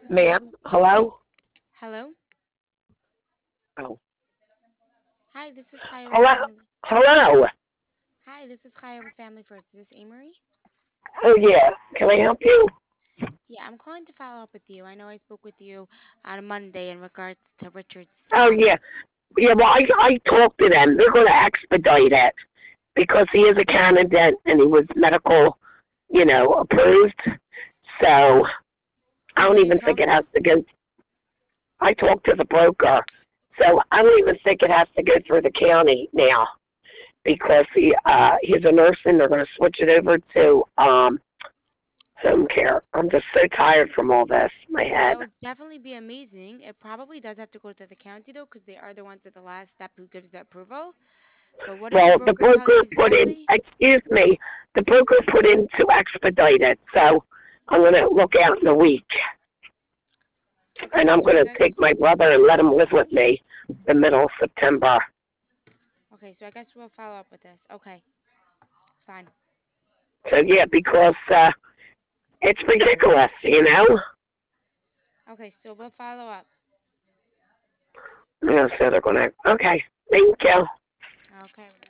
Ma'am, hello? Hello? Oh, Hi, this is Kaya with hello? Family. Hello? Hi, this is Kaya with Family First. Is this Amory? Oh, yeah. Can I help you? Yeah, I'm calling to follow up with you. I know I spoke with you on Monday in regards to Richard's Oh, yeah. Yeah, well, I talked to them. They're going to expedite it because he is a candidate and he was medical, approved. So I Who don't did you even think talk it has to? to go. I talked to the broker. So I don't even think it has to go through the county now because he's a nurse and they're going to switch it over to home care. I'm just so tired from all this. My Well, head. that would definitely be amazing. It probably does have to go to the county though, because they are the ones at the last step who gives the approval. But what did your Well, the broker tell broker you put in, exactly? excuse me, the broker put in to expedite it. So I'm going to look out in a week. And Okay, I'm so going I to take guess my brother and let him live with me the middle of September. we'll follow up with this. Okay, fine. So, yeah, because it's ridiculous. Okay, so we'll follow up. So they're going to, okay, thank you. Okay.